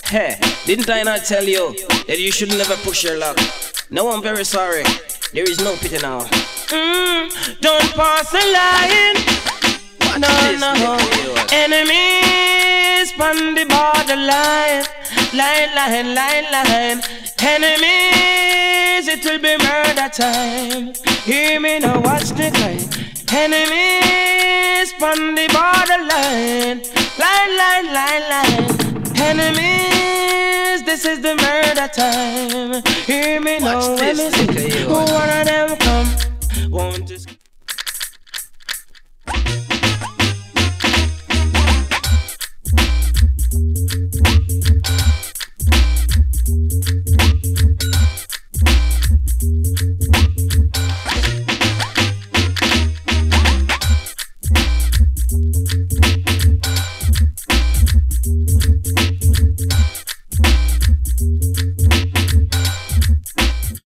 Hey, didn't I not tell you that you should never push your luck? No, I'm very sorry. There is no pity now. Don't pass the line. No. Enemies on the borderline. Line. Enemies, it will be murder time. Hear me now, watch the time. Enemies on the borderline. Line. Enemies, this is the murder time. Hear me now, let me see. One of them come, won't just.